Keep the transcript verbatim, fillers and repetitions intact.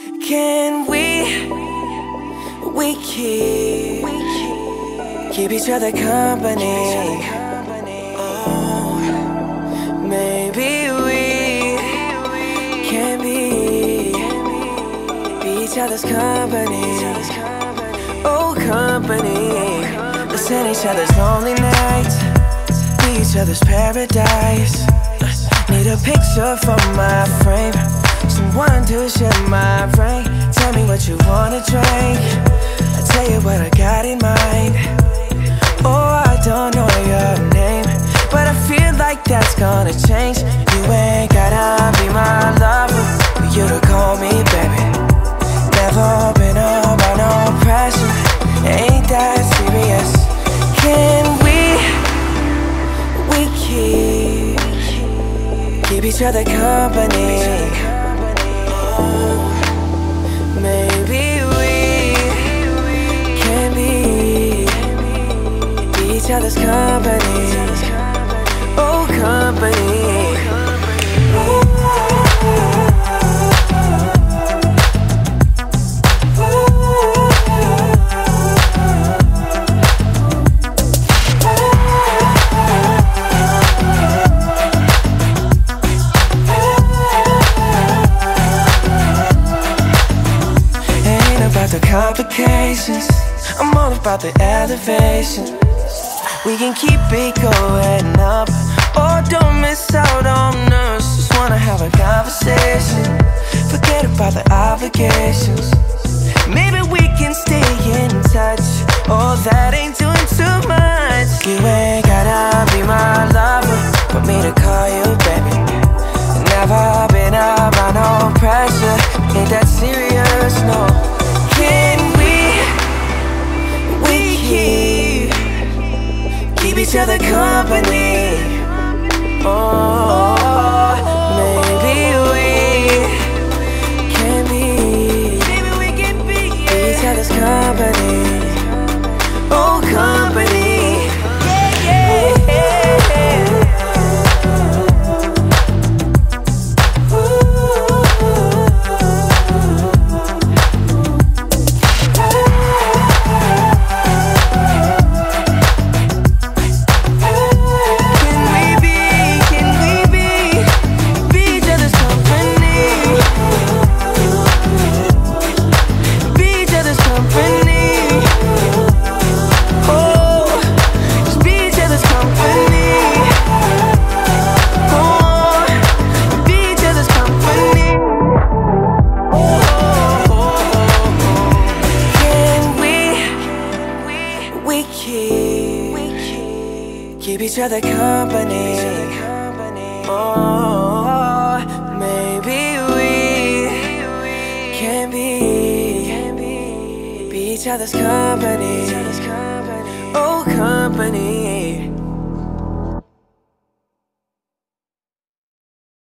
Can we, we keep, keep each other company? Oh, maybe we can be, be each other's company. Oh, company. Listen each other's lonely nights, be each other's paradise. Need a picture for my frame, someone to share my brain. Tell me what you wanna drink, I'll tell you what I got in mind. Oh, I don't know your name, but I feel like that's gonna change. You ain't gotta be my lover for you to call me baby. Never been under no pressure, ain't that serious. Can we, we keep, keep each other company? Oh, maybe we can be, be each other's company. Oh, company. The complications, I'm all about the elevation. We can keep it going up, or don't miss out on us. Just wanna have a conversation, forget about the obligations. Maybe we can stay in touch, oh that ain't doing too much. You ain't gotta be my lover for me to call you baby. Never been around no pressure, ain't that serious, no. Can we, we keep, keep each other company? Oh, maybe we can be, be each other's company. Oh, company. Yeah, yeah. Keep each other company. Oh, maybe we can be, be each other's company.